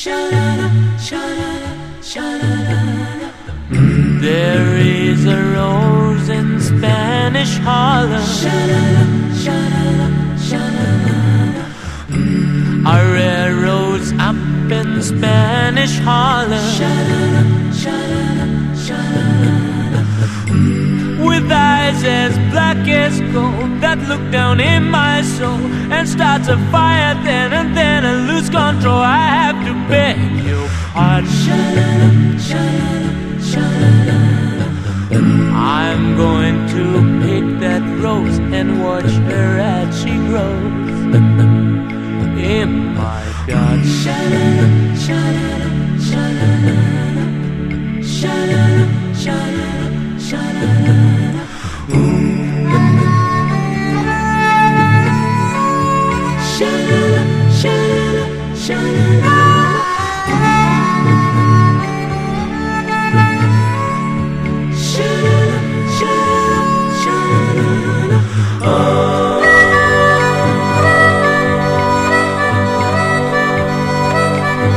There is a rose in Spanish Harlem, a red rose up in Spanish Harlem, with eyes as black as gold that look down in my soul and starts a fire then and then I lose control. I have to beg your pardon. I'm going to pick that rose and watch her as she grows.